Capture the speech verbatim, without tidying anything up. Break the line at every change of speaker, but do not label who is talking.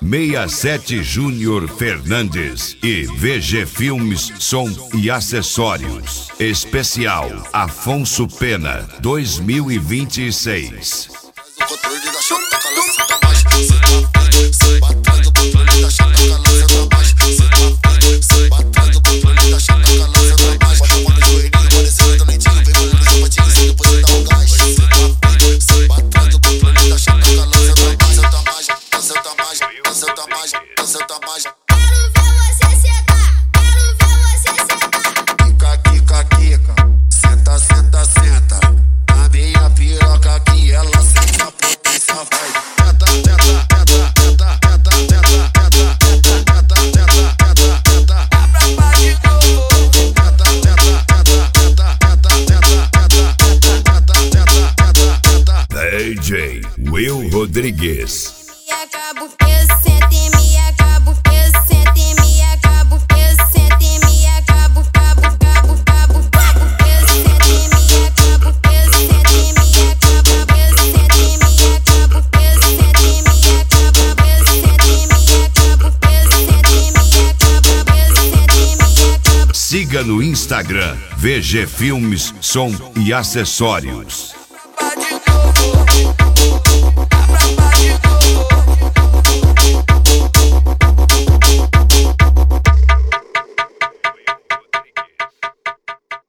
sessenta e sete Júnior Fernandes e V G Filmes, som e acessórios. Especial Afonso Pena dois mil e vinte e seis. D J Will Rodrigues.
Me acabo, eu sente, me acabo, eu sente, me acabo, eu sente, me acabo, cabo, cabo, cabo, cabo, eu sente, me acabo, eu sente, me acabo, eu sente, me acabo, eu sente, me acabo, eu sente, me acabo, eu sente, me acabo, eu sente, me acabo.
Siga no Instagram V G Filmes, som e acessórios.